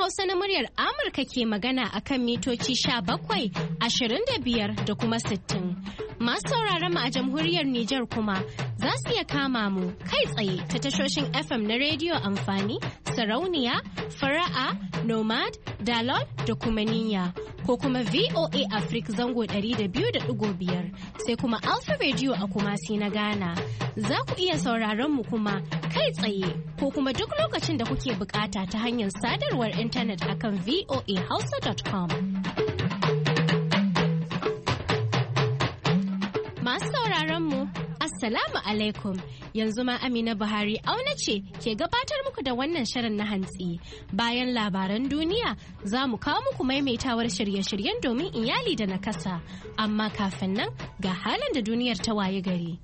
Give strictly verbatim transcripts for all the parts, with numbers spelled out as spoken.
Hausa na muryar Amurka ke magana akan mitoci sha bakwai, ashirin da biyar da kuma sittin. Masu sauraron mu a jamhuriyar Nijar kuma za su iya kama mu kai tsaye ta tashoshin F M na rediyo amfani, sarauniya, fara'a, nomad, dalol da kuma niyya. Ko kuma V O A Africa zango ɗari da biyu da ɗigo biyar sai kuma Alpha Radio a Kumasi na Ghana. Za ku iya sauraron mu kuma kai tsaye ko kuma duk lokacin da kuke bukata ta hanyar sadarwar intanet akan v o a hausa dot com. Masu sauraron mu Assalamu alaikum, yanzu ma Amina Buhari auna ce ke gabatar muku da wannan shirin na hantsi. Bayan labaran duniya za mu kawo muku maimaitawar shirye-shiryen domin iyali da nakasa. Amma kafin nan ga halin da duniyar ta waye gari.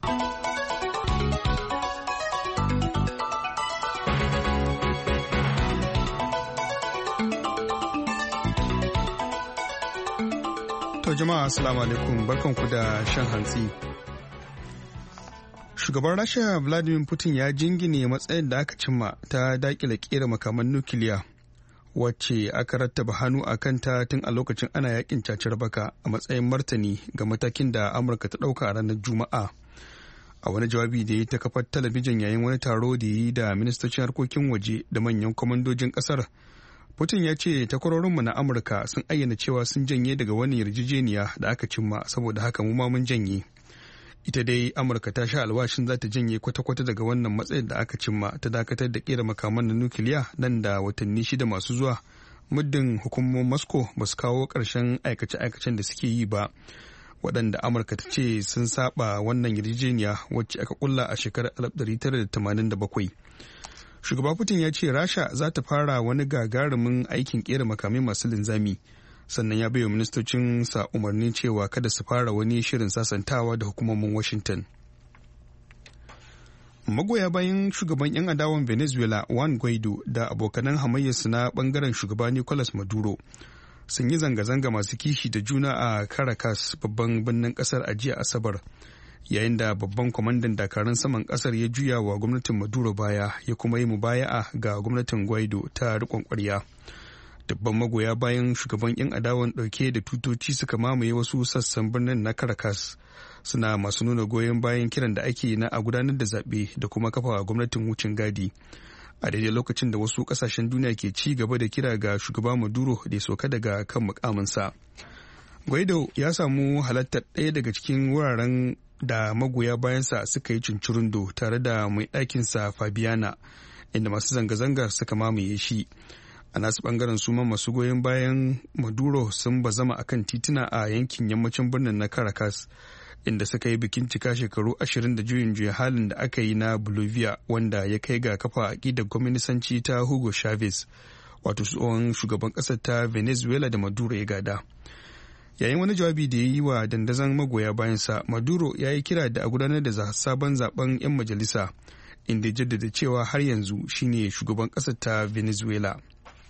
To jama'a assalamu alaikum, barkanku da shan hantsi. Shugaban Rasha Vladimir Putin ya jingine matsayin da aka cimma ta dakile kera makaman nukiliya wacce aka rattaba hannu a kanta tun a lokacin ana yakin cacar baka a matsayin martani ga matakin da Amurka ta ɗauka a ranar Juma'a. A wani jawabi da ya ta kafar talabijin yayin wani taro da yi da ministocin harkokin waje da manyan kwamandojin ƙasar, Putin ya ce takwarorinmu na Amurka sun ayyana cewa sun janye daga wani yarjejeniya da aka cimma, saboda haka mu ma mun janye. Ita dai Amurka ta sha alwashin za ta janye kwata-kwata daga wannan matsayin da aka cimma ta dakatar da kera makaman na nukiliya nan da watanni shida masu zuwa, muddin hukumomin Moscow ba su kawo ƙarshen aikace-aikacen da suke yi ba, waɗanda Amurka ta ce sun saba wannan yarjejeniya wacce aka kulla a shekarar alif ɗari tara da tamanin da bakwai. Shugaba Putin ya ce Rasha za ta fara wani gagarumin aikin kera makamai masu linzami, sannan ya baiwa ministocin sa umarnin cewa kada su fara wani shirin sasantawa da hukumomin Washington. Magoya bayan shugaban 'yan adawan Venezuela Juan Guaido da abokanan hamayyarsu na bangaren shugaba Nicolas Maduro sun yi zanga-zanga masu kishi da juna a Caracas, babban birnin kasar, a jiya Asabar, yayin da babban kwamandan dakarun saman kasar ya juya wa gwamnatin Maduro baya ya kuma yi mubaya'a ga gwamnatin Guaido ta riƙon ƙwarya. Dubban magoya bayan shugaban 'yan adawan ɗauke da tutoci suka mamaye wasu sassan birnin na Caracas, suna masu nuna goyon bayan kiran da ake na a gudanar da zaɓe da kuma kafa gwamnatin wucin gadi, a daidai lokacin da wasu ƙasashen duniya ke ci gaba da kira ga shugaba Maduro da ya soka daga kan mukaminsa. Guaido ya samu halartar ɗaya daga cikin wuraren da magoya bayansa suka yi cincirindo tare da mai ɗakinsa Fabiana, inda masu zanga-zangar suka mamaye shi. A nasu bangaren suma masu goyon bayan Maduro sun bazama a kan tituna a yankin yammacin birnin na Caracas, inda suka yi bikin cika shekaru ashirin da juyin juya halin da aka yi na Bolivia, wanda ya kai ga kafa aƙidar kwaminisanci ta Hugo Chavez, wato tsohon shugaban ƙasar ta Venezuela da Maduro ya gada. Yayin wani jawabi da ya yi wa dandazon magoya bayansa, Maduro ya yi kira da a gudanar da sabon zaben 'yan majalisa, inda ya jaddada cewa har yanzu shine shugaban ƙasar ta Venezuela.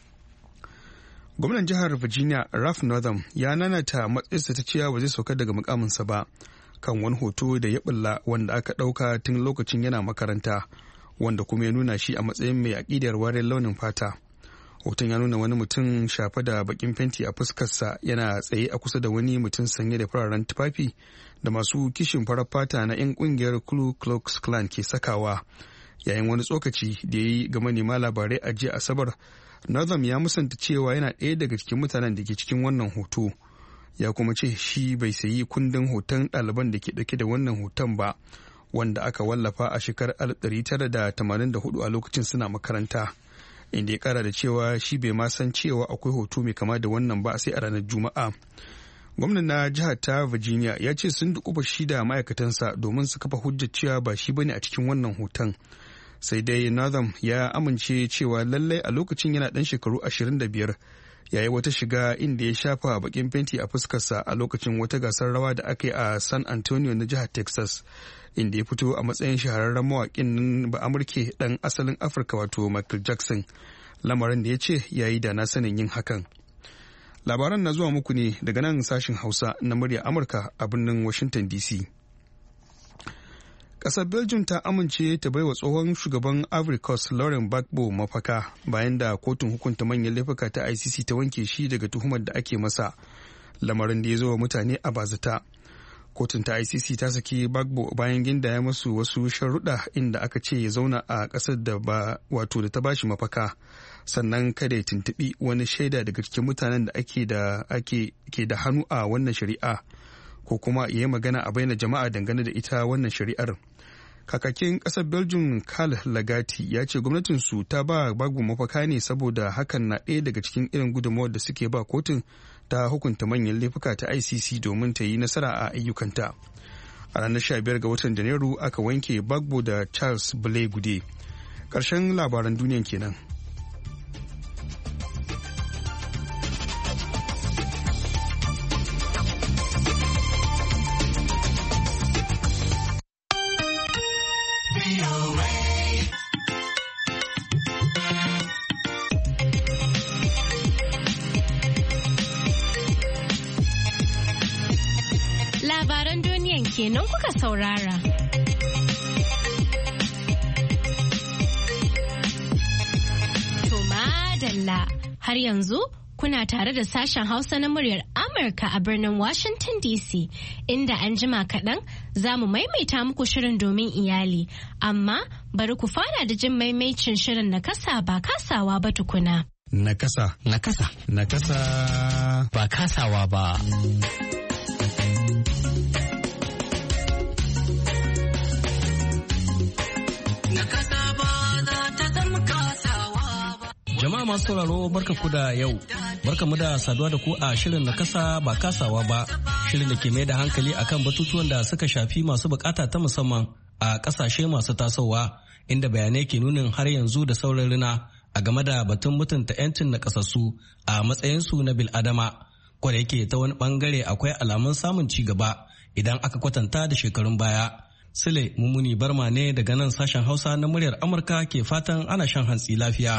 Gwamnan jihar Virginia Ralph Northam ya nanata matsayarsa ta cewa ba zai sauka daga mukaminsa ba kan wani hoto da ya bulla wanda aka ɗauka tun lokacin yana makaranta, wanda kuma ya nuna shi a matsayin mai aƙidar wariyar launin fata. Hoton ya nuna wani mutum shafe da bakin fenti a fuskarsa yana tsaye a kusa da wani mutum sanye da fararen tufafi da masu kishin farar fata na 'yan kungiyar Ku Klux Klan ke sakawa. Yayin wani tsokaci da ya yi ga manema labarai a jiya Asabar, Northam ya musanta cewa yana ɗaya daga cikin mutanen da ke cikin wannan hoto. Ya kuma ce shi bai sayi kundin hoton ɗaliban da ke ɗauke da wannan hoton ba, wanda aka wallafa a shekarar alif ɗari tara da tamanin da hudu a lokacin suna makaranta, inda ya kara da cewa shi bai ma san cewa akwai hoto mai kama da wannan ba sai a ranar Juma'a. Gwamnan na jihar ta Virginia ya ce sun dukufa shi da ma'aikatansa domin su kafa hujjar cewa ba shi bane a cikin wannan hoton. Sai dai Northam ya amince cewa lallai a lokacin yana ɗan shekaru ashirin da biyar ya yi wata shiga inda ya shafa bakin fenti a fuskarsa a lokacin wata gasar rawa da aka yi a San Antonio na jihar Texas, inda ya fito a matsayin shahararren mawaƙin ba Amurke ɗan asalin Afirka wato Michael Jackson, lamarin da ya ce ya yi da na sanin yin hakan. Labaran na zuwa muku ne daga nan sashen Hausa na murya Amurka a birnin Washington D C. Ƙasar Belgium ta amince ta baiwa tsohon shugaban Ivory Coast Laurent Gbagbo mafaka bayan da kotun hukunta manyan laifuka ta I C C ta wanke shi daga tuhumar da ake masa, lamarin da ya zo wa mutane a bazata. Kotun ta I C C ta saki Gbagbo bayan gindaya masu wasu sharuɗa inda aka ce ya zauna a ƙasar da ba wato da ta bashi mafaka, sannan kada ya tuntuɓi wani shaida daga cikin mutanen da ake da ake ke da hannu a wannan shari'a, ko kuma ya yi magana a bayyana jama'a dangane da ita wannan shari'ar. Kakakin ƙasar Belgium Karl Lagati ya ce gwamnatinsu ta ba Gbagbo mafaka ne saboda hakan na ɗaya daga cikin irin gudunmawar da suke ba kotun ta hukunta manyan laifuka ta I C C domin ta yi nasara a ayyukanta. A ranar sha biyar ga watan Janairu aka wanke Gbagbo da Charles Blé Goudé. Ƙarshen labaran duniyan kenan. Labaran duniyan kenan kuka saurara. To madalla, har yanzu kuna tare da sashen Hausa na muryar Amurka a birnin Washington D C, inda an jima kaɗan za mu maimaita muku shirin domin iyali, amma bari ku fara da jin maimaicin shirin na kasa ba kasawa ba tukuna. Nakasa. Nakasa. Nakasa. Ba kasawa ba. Jama'a masu sauraro barka ku da yau, barka mu da saduwa da ku a shirin na kasa ba kasawa ba, shirin da ke mai da hankali akan batutuwan da suka shafi masu bukata ta musamman a kasashe masu tasowa, inda bayanai ke nunin har yanzu da sauran rina a game da batun mutunta 'yancin nakasassu a matsayinsu na bil'adama, kwada yake ta wani bangare akwai alamun samun ci gaba idan aka kwatanta da shekarun baya. Sule Mumuni Barma ne daga nan sashen Hausa na muryar Amurka ke fatan ana shan hantsi lafiya.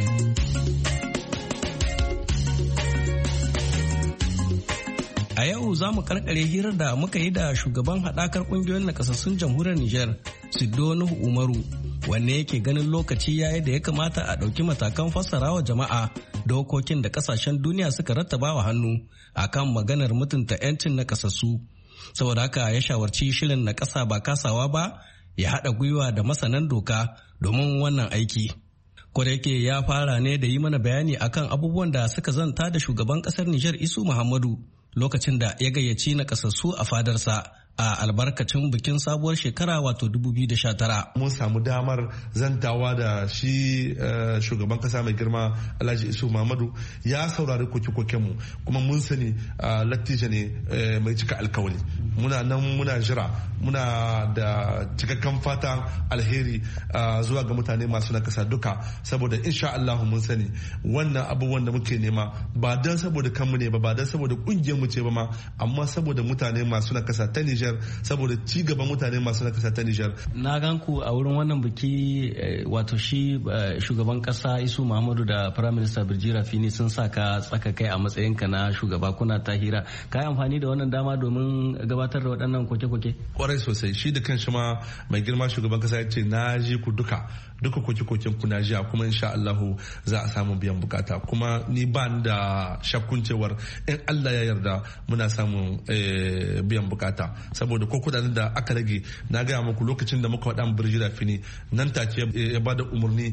A yau za mu karkare hirar da muka yi da shugaban haɗakar ƙungiyoyin nakasassun jamhuriyar Nijar, Siddo Nuhu Umaru, wanne yake ganin lokaci yayi da ya kamata a ɗauki matakan fassara wa jama'a dokokin da ƙasashen duniya suka rattaba wa hannu akan maganar mutunta 'yancin nakasassu. Saboda haka ya shawarci shirin na ƙasa ba kasawa ba ya haɗa gwiwa da masanan doka domin wannan aiki. Kwada yake ya fara ne da yi mana bayani akan abubuwan da suka zanta da shugaban ƙasar Nijar Isu Muhammadu lokacin da ya gayyaci na ƙasassu a fadarsa a albarkacin bikin sabuwar shekara wato dubu biyu da sha tara. Mun samu damar zantawa da shi shugaban kasa mai girma Alhaji Isu Muhammadu, ya saurari koke-kokenmu kuma mun sani lattijo ne mai cika alkawali. Muna nan muna jira, muna da cikakken fatan alheri zuwa ga mutane masu na kasa duka, saboda insha Allah mun sani wannan abubuwan da muke nema ba don saboda kanmu ne ba, ba don saboda kungiyar mu ce ba ma, amma saboda mutane masu na kasa ta Nijar, saboda ci gaban mutane masu na kasa ta Nijar. Na gan ku a wurin wannan biki wato shi shugaban kasa Isu Muhammadu da Prime Minister Birji Rafini sun sa ka tsaka kai a matsayinka na shugaba, kuna ta hira. Ka yi amfani da wannan dama domin gabatar da waɗannan koke-koke? Kwarai sosai, shi da kanshi ma mai girma shugaban kasa ya ce na ji ku duka duka koke-koken ku na jiya, kuma insha Allahu za a samu biyan bukata, kuma ni ba da shakkun cewar in Allah ya yarda muna samun biyan bukata, saboda ko kudaden da aka rage na gaya muku lokacin da muka faɗa Birji Rafini nan take ya bada umarni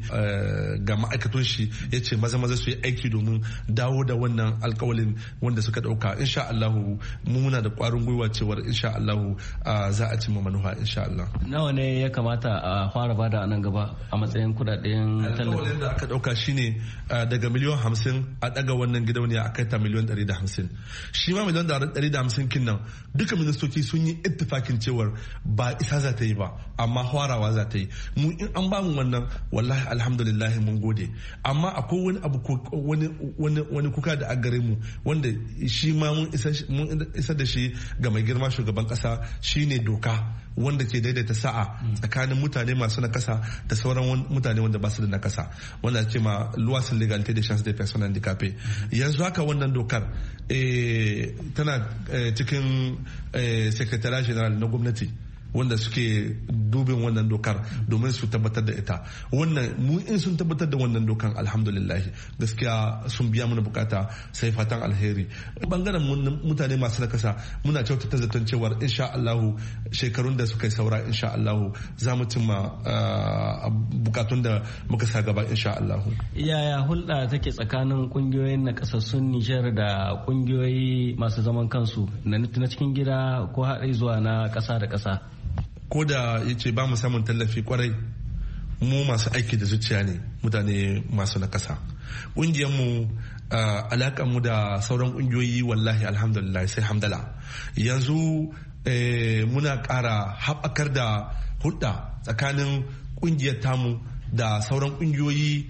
ga ma'aikatan shi ya ce maza maza su yi aiki domin dawo da wannan alkawalin wanda suka dauka. Insha Allahu mu muna da kwarin gwiwa cewar insha Allahu za a cimma manufa insha Allah. Nawa ne ya kamata a fara bada a nan gaba a matsayin kudaden tallafi? Alkawalin da aka dauka shine daga miliyan hamsin a daga wannan gidauniya a kai ta miliyan ɗari da hamsin. Shi ma miliyan ɗari da hamsin kin nan duka ministoci sun yi ittifakin cewar ba isa za ta yi ba, amma hwarawa za ta yi. Mu in an ba mu wannan wallahi alhamdulillah mun gode, amma akwai wani abu wani wani wani kuka da a gare mu wanda shi ma mun isa da shi ga mai girma shugaban kasa, shine doka wanda ke daidaita sa'a tsakanin mutane masu nakasa da sauran mutane wanda ba su da nakasa, wanda ce ma loi sur l'égalité des chances des personnes handicapées. Yanzu haka wannan dokar tana cikin secretariat general na gwamnati wanda suke dubin wannan dokar domin su tabbatar da ita. Wannan mu in sun tabbatar da wannan dokan alhamdulillah gaskiya sun biya mana bukata, sai fatan alheri. Bangaren mutane masu nakasa muna kyautata zaton cewar insha Allah shekarun da suka yi saura insha Allah za mu cimma bukatun da muka sa gaba insha Allah. Yaya hulɗa take tsakanin kungiyoyin nakasassun Nijar da kungiyoyi masu zaman kansu na cikin gida ko haɗe zuwa na ƙasa da ƙasa? Ko da yace ba mu samun tallafi kwarai, mu masu aiki da zuciya ne, mutane masu nakasa. Ƙungiyarmu alaƙar mu da sauran ƙungiyoyi wallahi alhamdulillah sai hamdala. Yanzu muna ƙara haɓakar da hulɗa tsakanin ƙungiyar tamu da sauran ƙungiyoyi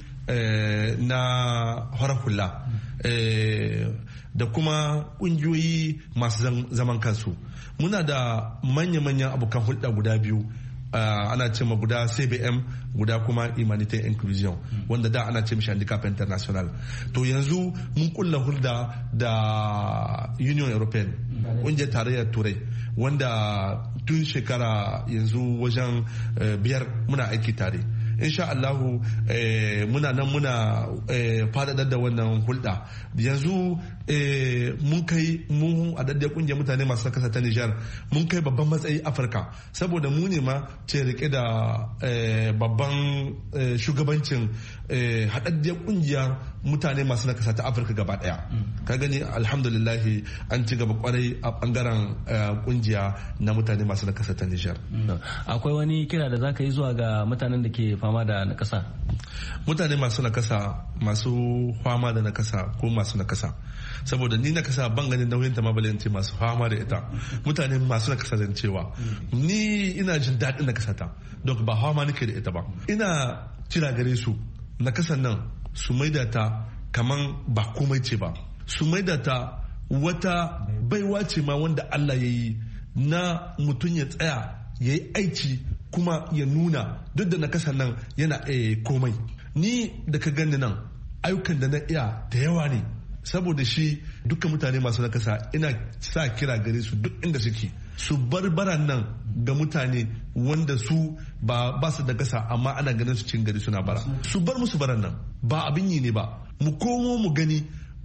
na horar hula da kuma ƙungiyoyi masu zaman kansu. Muna da manya-manyan abokan hulɗa guda biyu. Uh, ana ce ma guda C B M, guda kuma Humanité Inclusion, wanda da ana ce mishi Handicap International. To yanzu mun kulla hulɗa da Union European, ƙungiyar tarayyar Turai, wanda tun shekara yanzu wajen uh, biyar muna aiki tare. Insha Allahu eh, muna nan muna eh, faɗaɗar da wannan hulɗa. Yanzu eh, mun kai mu a daddai kungiyar mutane masu nakasa ta Nijar mun kai babban matsayi Afirka, saboda mu ne ma ce rike da eh, babban eh, shugabancin eh, haɗaɗɗiyar kungiyar mutane masu nakasa ta Afirka gaba ɗaya. Mm. Ka gani alhamdulillahi an ci gaba kwarai a bangaren eh, kungiya na mutane masu nakasa ta Nijar. Mm. Akwai wani kira da zaka yi zuwa ga mutanen da ke fama da nakasa? Mutane masu nakasa, masu fama da nakasa ko masu nakasa, saboda ni nakasa ban ganin nauyin ta mabalance masu fama da ita. Mutane masu nakasa zan cewa ni ina jin daɗin nakasa ta, don ba fama nake da ita ba. Ina kira gare su nakasan nan su maida ta kaman ba komai ce ba, su maida ta wata baiwa ce ma wanda Allah ya yi na mutum ya tsaya ya yi aiki kuma ya nuna duk da nakasa nan yana eh, komai. Ni da ka gani nan ayyukan da na iya da yawa ne, saboda shi dukkan mutane masu nakasa ina sa kira gare su duk inda suke su bar baran nan ga mutane wanda su ba, ba su da gasa amma ana ganin su cin gari suna bara. Su bar musu baran nan, ba abin yi ne ba. Mu komo mu gani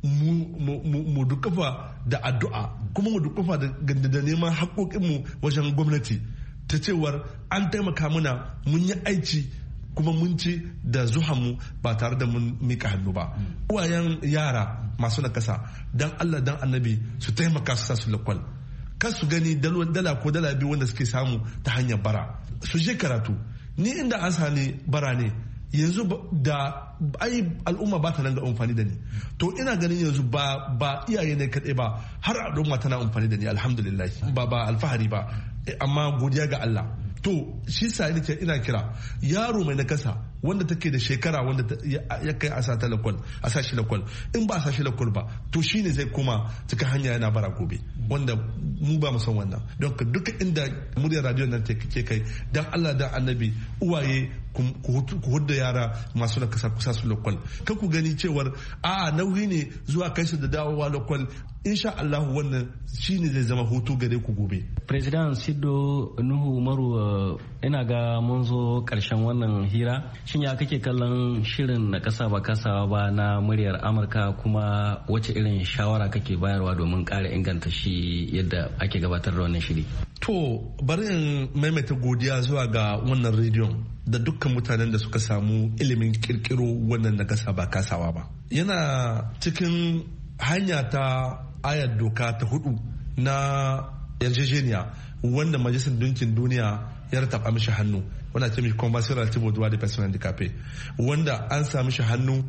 mu dukafa da addu'a, kuma mu dukafa da neman haƙoƙinmu wajen gwamnati ta cewar an taimaka muna mun yi aiki kuma mun ci da zuhanmu ba tare da mun mika hannu ba. Uwayen yara masu nakasa dan Allah dan annabi su taimaka su sa su lakwal, kar su gani dala ko dala biyu wanda suke samu ta hanyar bara, su je karatu. Ni inda an sani bara ne yanzu da ai al'umma ba ta nan ga amfani da ni, to ina ganin yanzu ba ba iyaye ne kaɗai ba har al'umma tana amfani da ni alhamdulillah, ba ba alfahari ba amma godiya ga Allah. To shi sa ina kira yaro mai nakasa wanda take da shekara wanda ya kai a sa ta lakwal, a sa shi lakwal, in ba a sa shi lakwal ba to shi ne zai koma cikin hanya yana bara gobe, wanda mu ba mu san wannan. Don duka inda muryar radio nan ke kai dan Allah dan annabi uwaye ku hudda yara masu nakasa kusa su lakwal, kan ku gani cewar a nauyi ne zuwa kai su da dawowa lakwal. Insha Allah wannan shine zai zama hutu gare ku gobe. President Sido Nuhu Umaru, ina ga mun zo karshen wannan hira. Shin ya kake kallon shirin na kasa ba kasawa ba na muryar Amurka, kuma wace irin shawara kake bayarwa domin ƙara inganta shi yadda ake gabatar da wannan shiri? To bari in maimaita godiya zuwa ga wannan rediyon da dukkan mutanen da suka samu ilimin kirkiro wannan na kasa ba kasawa ba. Yana cikin hanya ta ayar doka ta hudu na yarjejeniya wanda majalisar dinkin duniya ya rataba mishi hannu, wanda ce mishi convention relative aux droits des personnes handicapées, wanda an sa mishi hannu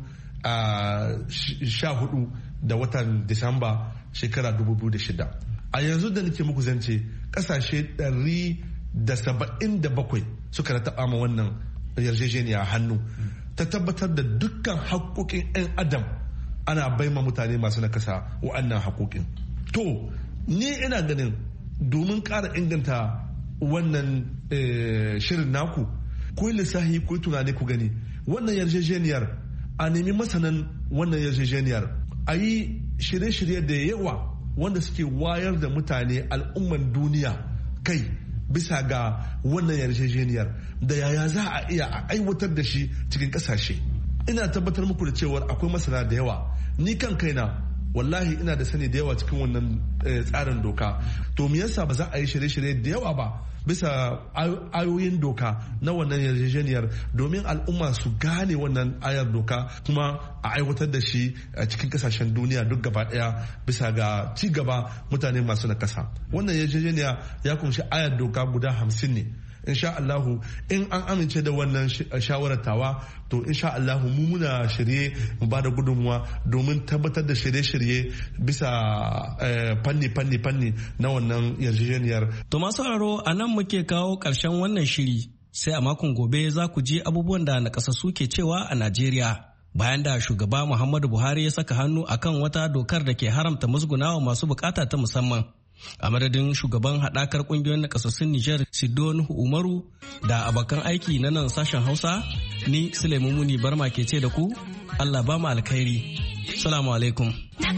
a sha hudu da watan Disamba shekara dubu biyu da shida. A yanzu da nake muku zance kasashe ɗari da saba'in da bakwai suka rataba ma wannan yarjejeniya hannu ta tabbatar da dukkan haƙƙoƙin 'yan adam ana baima mutane masu nakasa wa'annan haƙoƙin. To ni ina ganin domin ƙara inganta wannan shirin naku, ko lissahi ko tunani ku gani wannan yarjejeniyar, a nemi masanan wannan yarjejeniyar, a yi shirye-shirye da yawa wanda suke wayar da mutane al'umman duniya kai bisa ga wannan yarjejeniyar da yaya za a iya a aiwatar da shi cikin kasashe. Ina tabbatar muku da cewa akwai masana da yawa, ni kan kaina wallahi ina da sani da yawa cikin wannan tsarin doka. To me yasa ba za a yi shirye-shirye da yawa ba bisa ayoyin doka na wannan yarjejeniyar domin al'umma su gane wannan ayar doka kuma a aiwatar da shi a cikin kasashen duniya duk gaba daya bisa ga ci gaba mutane masu nakasa. Wannan yarjejeniya ya kunshi ayar doka guda hamsin ne. Insha Allahu in an amince da wannan shawarar tawa to insha Allahu mu muna shirye mu bada gudunmuwa domin tabbatar da shirye-shirye bisa fanni fanni fanni na wannan yarjejeniyar. To masu sauraro a nan muke kawo ƙarshen wannan shiri, sai a makon gobe za ku ji abubuwan da nakasassu ke cewa a Najeriya. Bayan da shugaba Muhammadu Buhari ya saka hannu akan wata dokar da ke haramta musgunawa masu bukata ta musamman. A madadin shugaban haɗakar ƙungiyoyin nakasassun Nijar Sido Nuhu Umaru da abokan aiki na nan sashen Hausa, ni Sulaimu Muni Barma ke ce da ku Allah ba mu alkhairi. Salamu alaikum.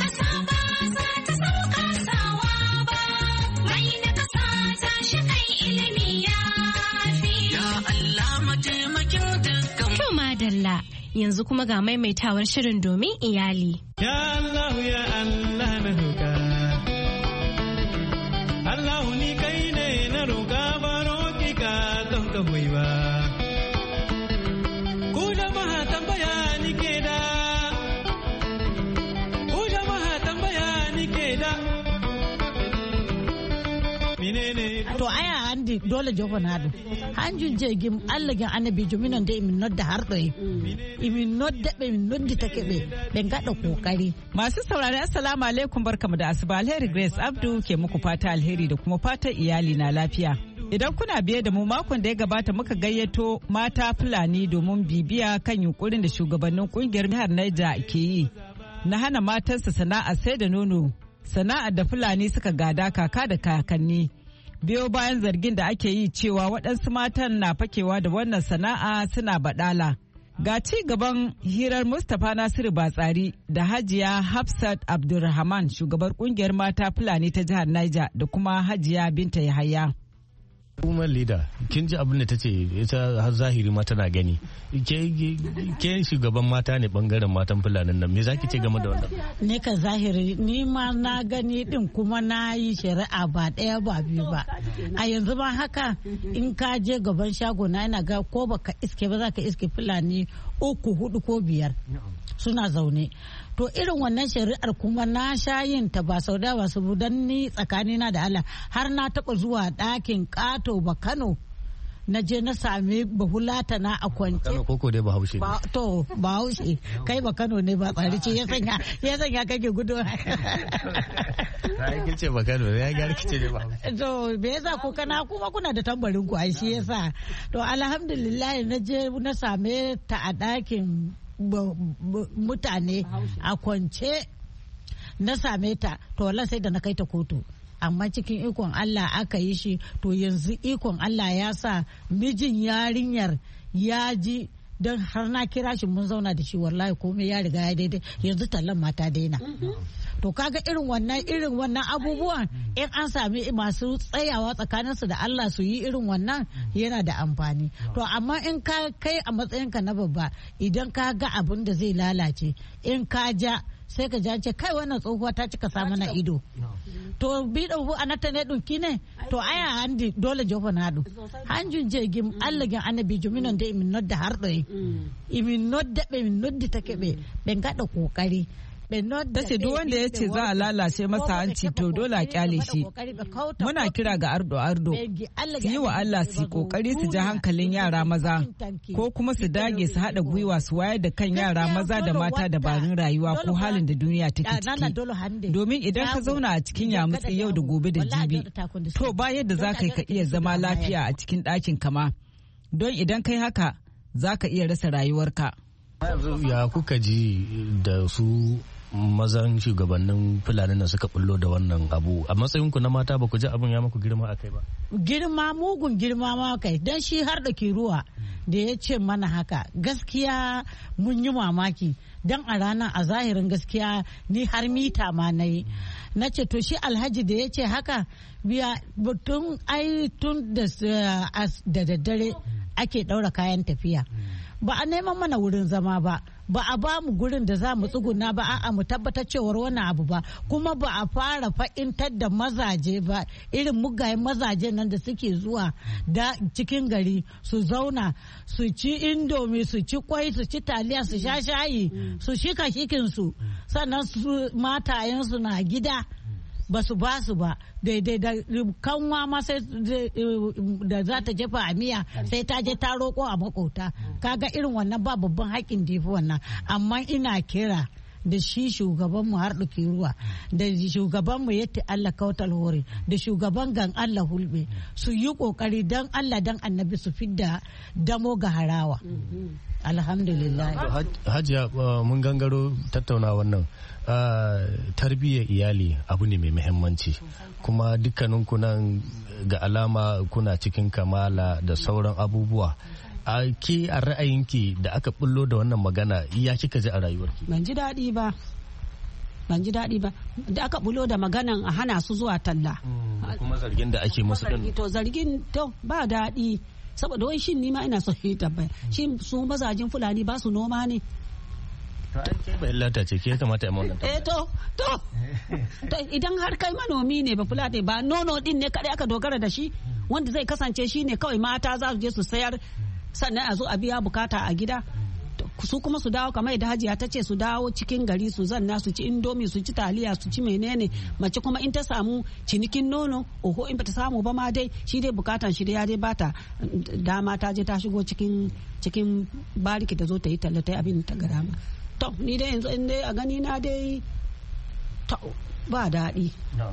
To madalla, yanzu kuma ga maimaitawar shirin domin iyali. Ya Allah ya Allah na roƙa. Allah ni kai ne na roƙa baro ki ka don ka hoyi ba. Ku jama'a tambaya ni ke da. Ku jama'a tambaya ni ke da. To aya andi dole jogo nado. Hanjun je gim Allah gan annabi juminan da imin nodda har doyi. Imin nodda be min noddi take be ben gada kokari. Masu saurari assalamu alaikum barkamu da asuba, alheri Grace Abdu ke muku fata alheri da kuma fata iyali na lafiya. Idan kuna biye da mu makon da ya gabata muka gayyato mata Fulani domin bibiya kan yunkurin da shugabannin kungiyar jihar Niger ke yi na hana matansa sana'a sai da nono, sana'ar da Fulani suka gada kaka da kakanni. Biyo bayan zargin da ake yi cewa waɗansu matan na fakewa da wannan sana'a suna baɗala. Ga ci gaban hirar Mustapha Nasiru Batsari da Hajiya Hafsat Abdulrahman shugabar kungiyar mata Fulani ta jihar Niger da kuma Hajiya Binta Yahaya. Woman leader, kin ji abin da ta ce ita har zahiri ma tana gani. Ke shugaban mata ne bangaren matan Fulanin nan, me zaki ce game da wannan? Ne ka zahiri ni ma na gani din kuma na yi shari'a ba ɗaya ba biyu ba. A yanzu ma haka in ka je gaban shago na ina ga ko baka iske ba za ka iske Fulani uku hudu ko biyar suna zaune. To irin wannan shari'ar kuma na sha yin ta ba sau da ba su dan ni tsakanina da Allah har na taɓa zuwa ɗakin ƙato ba Kano na je na sami bahulata na a kwance. Kano koko dai Bahaushe ne. To Bahaushe kai ba Kano ne ba tsari ce ya sanya ya sanya kake gudu. Ai kice ba Kano ya ga kice ne Bahaushe. To me yasa ko kana kuma kuna da tambarin ku ai shi yasa. To alhamdulillah na je na same ta a ɗakin mutane a kwance na same ta to wallahi sai da na kai ta kotu, amma cikin ikon Allah aka yi shi. To yanzu ikon Allah ya sa mijin yarinyar ya ji don har na kira shi mun zauna da shi wallahi komai ya riga ya daidai yanzu tallan mata daina. To kaga irin wannan irin wannan abubuwan in an sami masu tsayawa tsakaninsu da Allah su yi irin wannan yana da amfani. To amma in ka kai a matsayinka na babba idan ka ga abin da zai lalace in ka ja sai ka ja ce kai wannan tsohuwa ta cika sa mana ido. To bi da hu anata ne dunki ne to aya handi dole jofa nadu hanjun je gim Allah gan annabi juminan da imin nodda har doyi. Imin nodda be min noddi take be ben gada kokari. Ta ce duk wanda ya ce za a lalace masa hanci to dole a kyale shi. Muna kira ga ardo ardo su yi wa Allah su yi kokari su ja hankalin yara maza ko kuma su dage su haɗa gwiwa su wayar da kan yara maza da mata dabarun rayuwa ko halin da duniya take ciki. Domin idan ka zauna a cikin yamutsi yau da gobe da jibi to ba yadda za ka iya zama lafiya a cikin ɗakin kama. Don idan kai haka za ka iya rasa rayuwarka. Ya kuka ji da su mazan shugabannin Fulani da suka bullo da wannan abu a matsayinku na mata ba ku ji abin ya muku girma a kai ba? Girma mugun girma ma kai don shi har da ke ruwa da ya ce mana haka gaskiya mun yi mamaki don a ranar a zahirin gaskiya ni har mita ma na yi na ce to shi alhaji da ya ce haka biya tun ai tun da daddare ake ɗaura kayan tafiya ba a neman mana wurin zama ba ba a ba mu gurin da za mu tsuguna ba a'a mu tabbatar cewar wani abu ba kuma ba a fara fa'intar da mazaje ba irin mugayen mazaje nan da suke zuwa da cikin gari su zauna su ci indomi su ci kwai su ci taliya su sha shayi su shika shikin su sannan su matayensu na gida ba su ba su ba daidai da kanwa ma sai da za ta jefa a miya sai ta je ta roƙo a makota kaga irin wannan ba babban haƙin difi wannan amma ina kira da shi shugaban mu har ruwa da shugaban mu yatti Allah kautal hore da shugaban gan Allah hulbe su yi kokari dan Allah dan annabi su fidda damo ga harawa alhamdulillah. Hajiya mun gangaro tattauna wannan tarbiyyar iyali abu ne mai muhimmanci kuma dukkanin nan ga alama kuna cikin kamala da sauran abubuwa. A ke a ra'ayinki da aka bullo da wannan magana ya kika ji a rayuwarki? Ban ji daɗi ba. Ban ji daɗi ba. Da aka bullo da maganan a hana su zuwa talla. Kuma zargin da ake musu din. To zargin to ba daɗi. Saboda wai shin nima ina so yi tabbaya. Shin su mazajin Fulani ba su noma ne? To an ke ba illata ce ke kamata ya wannan. Eh to to. To idan har kai manomi ne ba Fulani ba nono din ne kadai aka dogara da shi wanda zai kasance shi ne kawai mata za su je su sayar sannan a zo a biya bukata a gida su kuma su dawo kamar yadda hajiya ta ce su dawo cikin gari su zanna su ci indomi su ci taliya su ci menene mace kuma in ta samu cinikin nono oho in bata samu ba ma dai shi dai bukatan shi dai ya dai bata dama ta je ta shigo cikin cikin bariki ta zo ta yi talla ta yi abin ta ga dama to ni dai yanzu in dai a gani na dai ba daɗi.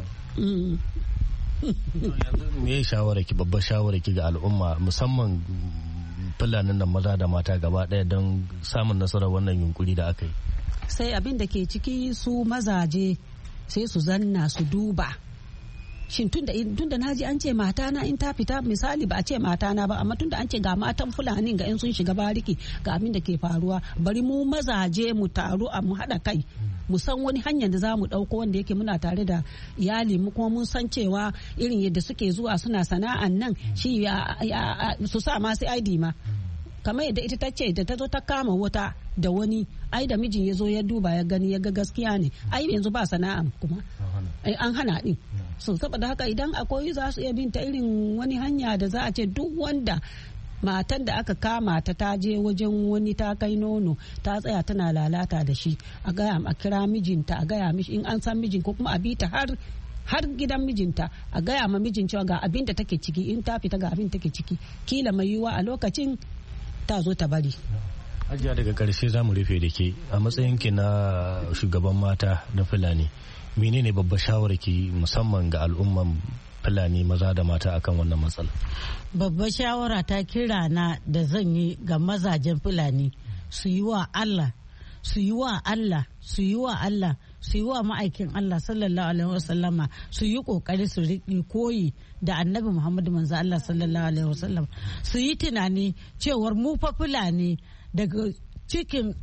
Me ya shawara ki babbar shawara ki ga al'umma musamman fulanin nan maza da mata gaba ɗaya don samun nasarar wannan yunkuri da aka yi? Sai abin da ke ciki su mazaje sai su zanna su duba shin tunda tunda naji an ce mata na in ta fita misali ba a ce mata na ba amma tunda an ce ga matan Fulani ga in sun shiga bariki ga abin da ke faruwa bari mu mazaje mu taru a mu haɗa kai mu san wani hanyar da za mu ɗauko wanda yake muna tare da iyali mu kuma mun san cewa irin yadda suke zuwa suna sana'an nan shi su sa ma sai aidi ma kamar yadda ita ta ce da ta zo ta kama wata da wani ai da mijin ya zo ya duba ya gani ya ga gaskiya ne ai yanzu ba sana'a kuma an hana din so saboda haka idan akwai za su iya binta irin wani hanya da za a ce duk wanda matan da aka kama ta ta je wajen wani ta kai nono ta tsaya tana lalata da shi a gaya a kira mijinta a gaya mishi in an san mijin ko kuma a bi ta har har gidan mijinta a gaya ma mijin cewa ga abin da take ciki in ta fita ga abin take ciki kila mai yiwuwa a lokacin ta zo ta bari. Hajiya daga karshe za mu rufe da ke a matsayinki na shugaban mata na Fulani menene babbar shawararki musamman ga al'umman Fulani maza da mata akan wannan matsala? Babbar shawara ta kira na da zan yi ga mazajen Fulani su yi wa Allah su yi wa Allah su yi wa Allah su yi wa ma'aikin Allah sallallahu alaihi wasallama su yi kokari su riƙi koyi da annabi Muhammadu manzo Allah sallallahu alaihi wasallam su yi tunani cewar mu fa Fulani daga cikin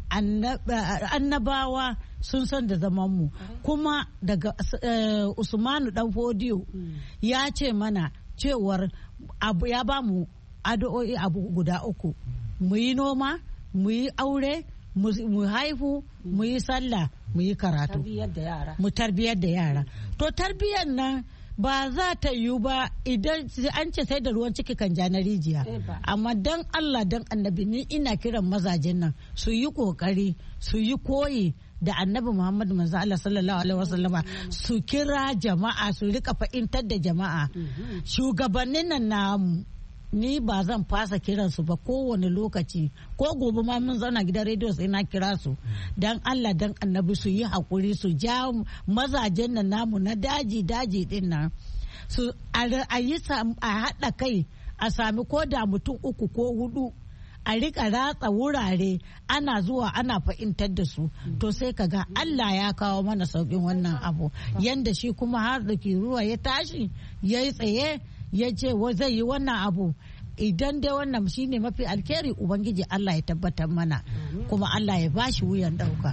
annabawa sun san da zaman mu kuma daga Usmanu dan Fodiyo ya ce mana cewar abu ya ba mu addu'o'i abu guda uku mu yi noma mu yi aure mu haihu mu yi sallah mu yi karatu mu tarbiyar da yara to tarbiyar nan ba za ta yiwu ba idan an ce sai da ruwan ciki kan ja na rijiya amma dan Allah dan annabi ni ina kiran mazajen nan su yi kokari su yi koyi da annabi Muhammadu manzo Allah sallallahu alaihi wasallama su kira jama'a su rika fahimtar da jama'a shugabannin nan namu ni ba zan fasa kiransu ba kowane lokaci ko gobe ma mun zauna gidan rediyo sai na kira su dan Allah dan annabi su yi hakuri su ja mazajen nan namu na daji daji din nan su a yi a haɗa kai a sami ko da mutum uku ko hudu a rika ratsa wurare ana zuwa ana fahimtar da su to sai kaga Allah ya kawo mana saukin wannan abu yanda shi kuma har da ruwa ya tashi ya yi tsaye ya ce wa zai yi wannan abu idan dai wannan shine mafi alheri ubangiji Allah ya tabbatar mana kuma Allah ya bashi wuyan dauka.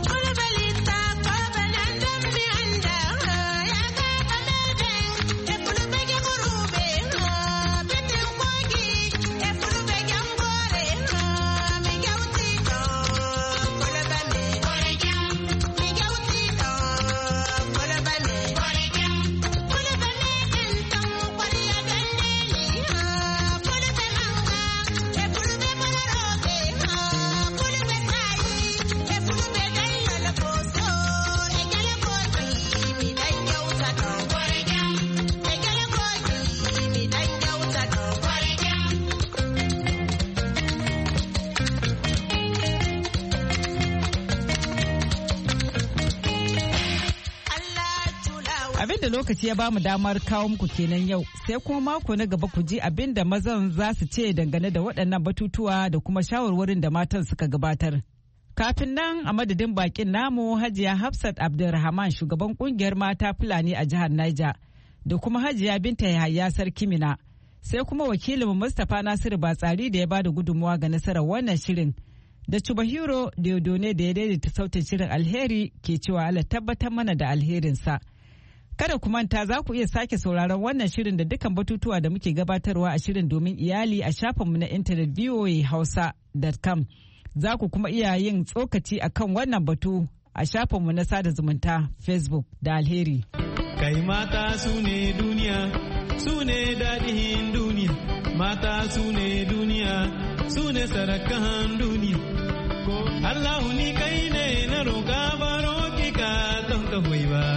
Abin da lokaci ya ba mu damar kawo muku kenan yau, sai kuma mako na gaba ku ji abin da mazan za su ce dangane da waɗannan batutuwa da kuma shawarwarin da matan suka gabatar. Kafin nan a madadin bakin namu Hajiya Hafsat Abdulrahman shugaban kungiyar mata Fulani a jihar Niger da kuma Hajiya Binta Yahaya Sarki Mina, sai kuma wakilin Mustapha Nasiru Batsari da ya bada gudunmuwa ga nasarar wannan shirin. Da Chubahiro Diodone da ya daidaita sautin shirin alheri ke cewa Allah tabbatar mana da alherinsa. Kada ku manta za ku iya sake sauraron wannan shirin da dukkan batutuwa da muke gabatarwa a shirin domin iyali a shafinmu na intanet v o a hausa dot com. Za ku kuma iya yin tsokaci a kan wannan batu a shafinmu na sada zumunta Facebook da alheri. Kai mata su ne duniya, su ne daɗin duniya, mata su ne duniya, su ne sarakan duniya. Allahu ni kai ne na roƙa baro ki ka don ka ba.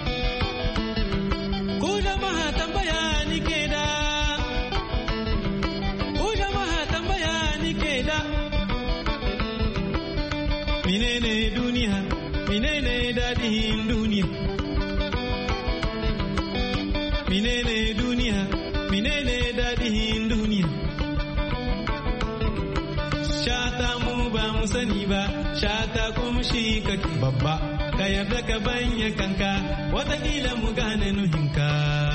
Ku jama'a tambaya ni ke da, ku jama'a tambaya ni ke da. Menene duniya, menene daɗin duniya. Menene duniya, menene daɗin duniya. Shata mu ba mu sani ba, shata kuma shi kake babba. Ka yarda ka banya kanka, watakila mu gane nuhinka.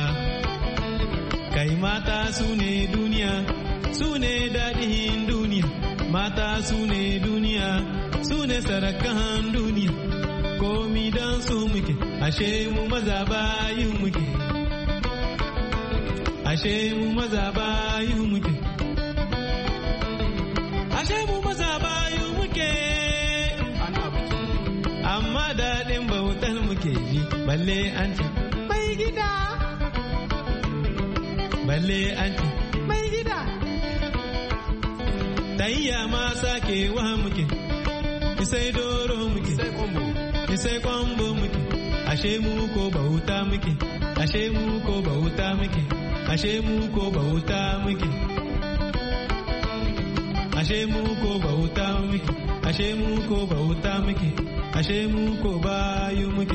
Kai mata su ne duniya, su ne daɗin duniya. Mata su ne duniya, su ne sarakan duniya. Komi don su muke, ashe mu maza bayin muke. Ashe mu maza bayin muke. Ashe mu maza bayin muke. Amma daɗin bautar muke ji, balle an ce, mai gida. Balle an ce, mai gida. Tayya ma sake wa muke, isai doro muke, isai kwambo muke, ashe mu ko bauta muke, ashe mu ko bauta muke, ashe mu ko bauta muke. Ashe mu ko bauta muke, ashe mu ko bauta muke. Ashe mu ko bayu muke.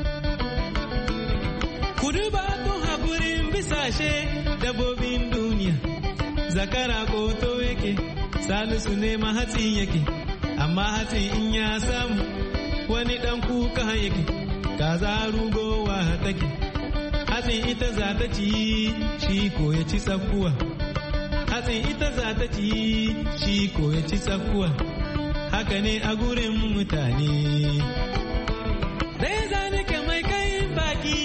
Kudu ba tun haƙurin bisashe dabobin duniya. Zakara ko to yake, salisu ne ma hatsi yake. Amma hatsi in ya samu wani ɗan kuka yake. Kaza rugowa take. Hatsin ita za ta ci, shi ko ya ci tsakuwa. Hatsin ita za ta ci, shi ko ya ci tsakuwa. Haka ne a gurin mutane. Reza nake mai kai baki,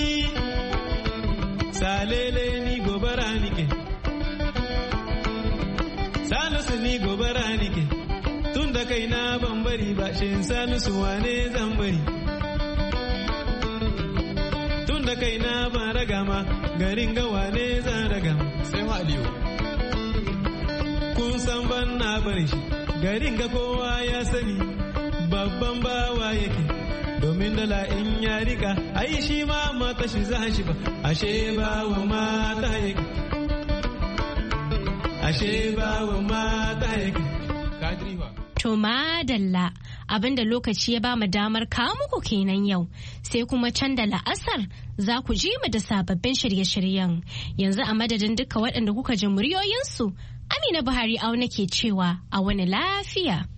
salele ni gobara nike, salisu ni gobara nike, tun da kai na ban bari ba shin salisu wane zan bari. Tun da kai na ban ragama garin ga wane zan ragama. Sai Aliyu. Kun san ban na bari shi. Garin ga kowa ya sani babban bawa yake domin dala in ya rika ai shi ma mata shi za shi ba ashe bawa mata yake ashe bawa mata yake. To madalla abinda lokaci ya ba mu damar kawo muku kenan yau sai kuma can da la'asar za ku ji mu da sababbin shirye-shiryen yanzu a madadin duka waɗanda kuka ji muryoyinsu Amina Buhari auna ke cewa a wani lafiya.